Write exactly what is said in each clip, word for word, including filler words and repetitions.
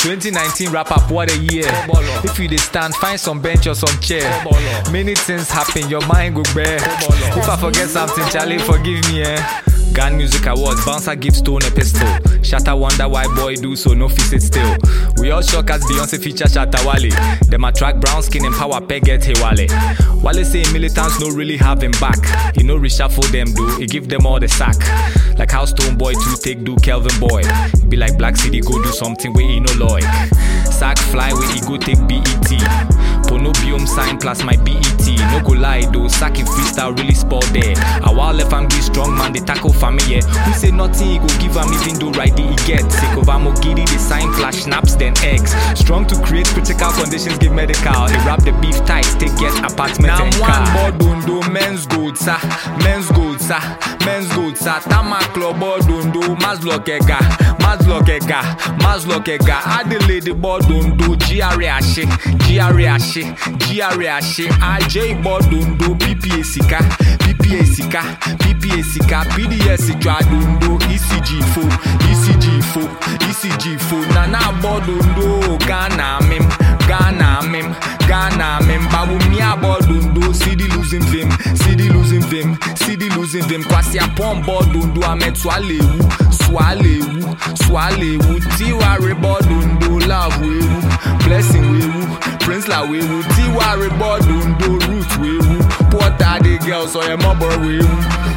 twenty nineteen wrap up, what a year. If you dey stand, find some bench or some chair. Many things happen, your mind go bare. If I forget something, Charlie, forgive me, eh. Gun Music Awards, Bouncer gives Stone a pistol. Shatta wonder why boy do so, no fit sit still. We all shock as Beyonce feature Shatta Wale. Them attract brown skin and power peg get hey Wale. Wale say militants no really have him back. He no reshuffle them do, he give them all the sack. Like how Stone Boy to take do Kelvin Boy. Be like Black City go do something where he no like. Sack fly where he go take B E T. Ponobium sign plus my B E T. No go lie though, sacking freestyle really sport there. A while left and be strong man, they tackle family. Who say nothing, he go give him even though right he get. Sick of Amo Giddy, they sign flash snaps then eggs. Strong to create critical conditions, give medical. They wrap the beef tight, take get apartment now and car. Now one board do men's gold sa, men's gold sa, men's gold sa. Tama club board do Mazlokega, Mazlokega, Mazlokega. Adelaide board do G R A she, G R A she, G R A she. I J board do P P A sika, P P A sika, P P A sika. P D S Tradundo, E C G fo, E C G fo, E C G fo. Nana bodundo, Ghana mim, Ghana mim, Ghana mim. Babu mia bodundo, C D losing vim, C D losing vim, C D losing vim. Kwasi upon bodundo, Amet swalewu, swalewu, swalewu. Tiwari bodundo, love wewu, blessing wewu, Prince la wewu. Tiwari bodundo, root wewu. Porta the girl, so your mother wewu.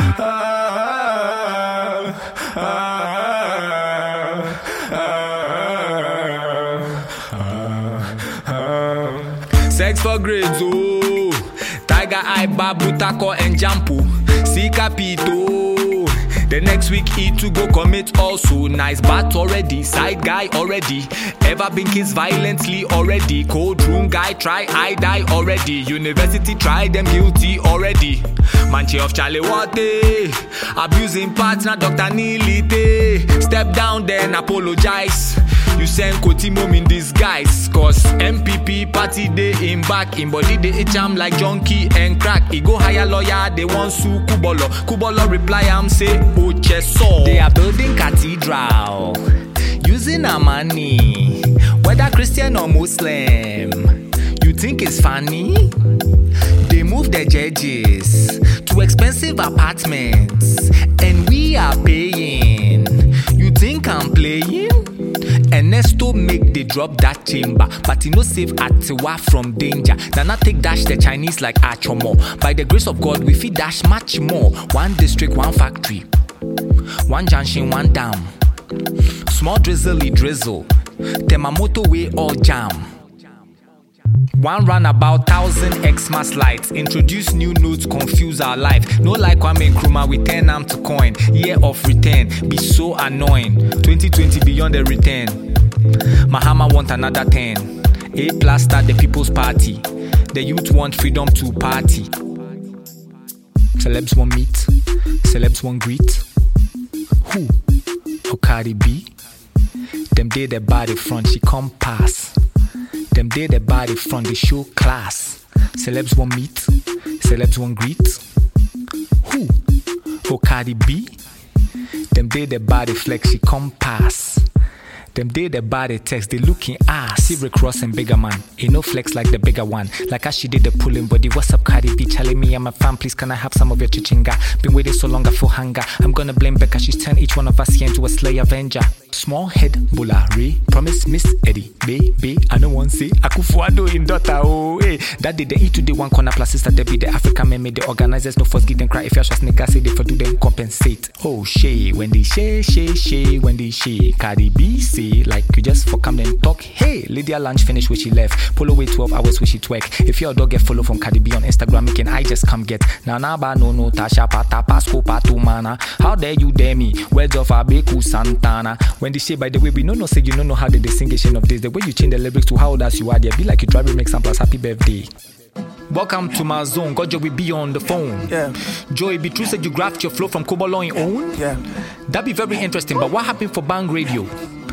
Sex for grades, oh. Tiger Eye, Babu, Taco, and Jampu. Sika Pito. The next week, he to go commit also. Nice bat already, side guy already. Ever been kissed violently already. Cold room guy, try, I die already. University, try them guilty already. Manchi of Charlie Wate. Abusing partner, Doctor Nilite. Step down then apologize. You send Kotimum in disguise. Cause M P P party they in back. In body they itch am like junkie and crack. He go hire lawyer, they want sue Kubolo. Kubolo reply am say Ocheso. They are building cathedral, using our money. Whether Christian or Muslim, you think it's funny? They move their judges to expensive apartments, and we are paying. You think I'm playing? Ernesto make they drop that chamber, but he no save Atiwa from danger. Nana take dash the Chinese like Achomo. By the grace of God, we feed dash much more. One district, one factory, one junction, one dam. Small drizzly drizzle, Temamoto way all jam. One runabout, thousand Xmas lights. Introduce new notes, confuse our life. No like Kwame Nkrumah, we turn am to coin. Year of return, be so annoying. twenty twenty beyond the return. Mahama want another ten. A plus start the people's party. The youth want freedom to party. Celebs want meet, celebs want greet. Who? Oh, Cardi B. Them day the body front, she come pass. Them day the body front, they show class. Celebs want meet, celebs want greet. Who? Oh, Cardi B. Them day the body flex, she come pass. Them day the body text, they looking ass. See Rick Ross and bigger man, ain't no flex like the bigger one. Like how she did the pulling body. What's up, Cardi B? Telling me I'm a fan, please can I have some of your chichinga? Been waiting so long I feel hunger. I'm gonna blame Becca, she's turned each one of us here into a slay avenger. Small head, Bulari, promise Miss Eddie, baby. I know one say, Akufuado in daughter, oh, hey. That day they eat to the one corner plus sister Debbie, the African men made the organizers no first give them cry. If you're just niggas say they for do them compensate. Oh, shay, when they shay, shay, shay, when they shay. Cardi B say, like you just for come and talk. Hey, Lydia lunch finish where she left. Polo wait twelve hours where she twerk. If your dog get follow from Cardi B on Instagram, you can I just come get. Na na ba no no tasha pata pasco patu mana. How dare you dare me? Words of Abeku Santana. When they say by the way, we no no say you don't know how they, they sing a of this. The way you change the lyrics to how old as you are, they be like you try to make some plus happy birthday. Welcome to my zone. God, we be on the phone. Yeah. Joey, be true said you grabbed your flow from Kobolo in own. Yeah. That'd be very interesting. But what happened for Bang Radio?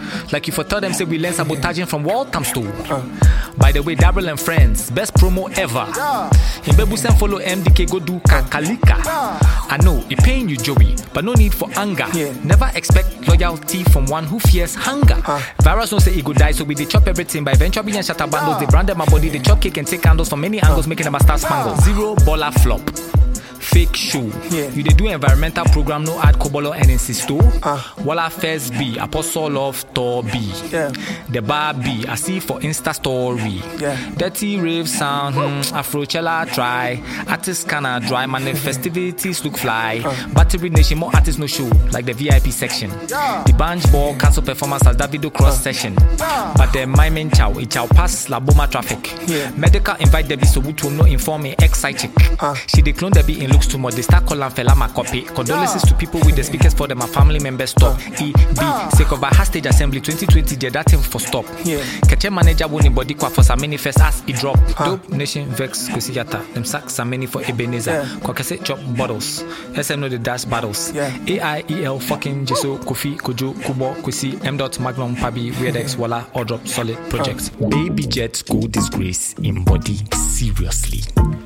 Like you for tell them say we learn sabotaging from Waltham Store. Uh. By the way, Daryl and friends, best promo ever. In Bebu send follow M D K go do kakalika. I know it pain you Joey, but no need for anger. Yeah. Never expect loyalty from one who fears hunger. Uh. Virus don't say he go die, so we they chop everything. By eventually and shatter bundles, they branded my body, they chop cake and take candles from many angles, uh. making them a star spangle. Zero baller flop. Fake show. Yeah. You they do environmental program, no add Kobolo and insisto. Uh. Walla first B, Apostle of Tor B. Yeah. The bar B, I see for Insta story. Yeah. Dirty rave sound, hmm, Afrochella try. Artists kinda dry, man, the festivities look fly. Uh. Battery Nation, more artists no show, like the V I P section. Yeah. The Banj Ball cancel performance as that video cross uh. session. Yeah. But the my main chow, it chow pass La Boma traffic. Yeah. Medical invite Debbie so to no inform me ex side chick. Uh. She the clone Debbie in looks too much. They start calling fella my copy. Condolences yeah. to people with the speakers for them, my family members stop. Uh. E B uh. sake of a hostage assembly twenty twenty. J that thing for stop. Yeah. Catch a manager winning body qua for some manifest as it drop. Uh. Dope nation vex kusiyata. Them sacks some many for Ebenezer. Kwakase chop bottles. S M know the dash battles. Yeah. A I E L fucking Jeso Kofi Kojo Kubo Kusi M dot Magnum Pabi Weirdex Walla or drop solid projects. Uh. Baby Jets go disgrace in body seriously.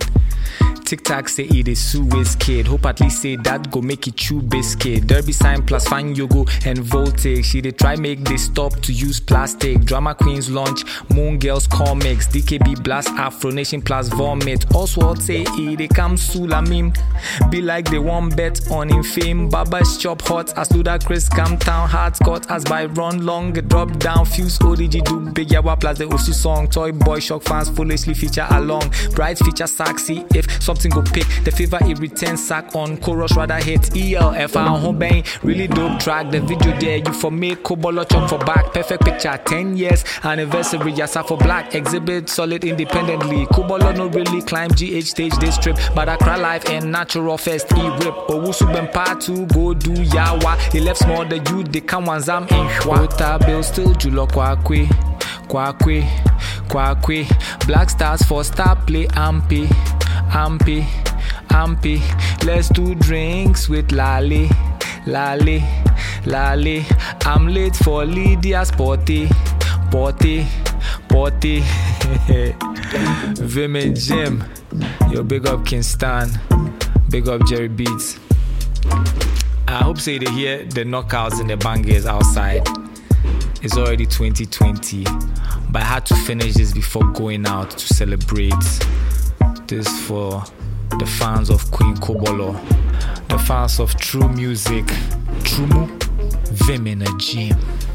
TikTok say it is Suez kid. Hope at least say that go make it true biscuit. Derby sign plus fine yogo and voltage. She they try make they stop to use plastic. Drama queens launch Moon Girls comics. D K B blast Afro Nation plus vomit. Oswald say it they come Sulamim. Be like they want bet on in fame. Baba's chop hot as Ludacris come town. Hard cut as by run long. Drop down fuse O D G do big yawa plus the Osu song. Toy boy shock fans foolishly feature along. Bright feature sexy if something go pick the fever it returns sack on chorus rather hit E L F on home bang really dope track the video there you for me Kobolo chop for back perfect picture ten years anniversary yasa for black exhibit solid independently Kobolo no really climb G H stage this trip but I cry live and natural first e rip Owusu Bempa to go do yawa he left small the youth they come one zam in Water bill still julo kwa kwe kwa kwe kwa kwe black stars for star play ampy Ampy, ampy, let's do drinks with Lale, Lale, Lale. I'm late for Lydia's party, party, party. Vim and Jim, yo, big up Kingston, big up Jerry Beats. I hope say they hear the knockouts and the bangers outside. It's already twenty twenty, but I had to finish this before going out to celebrate. This for the fans of Queen Kobolo, the fans of true music, Trumu, Vim in a gym.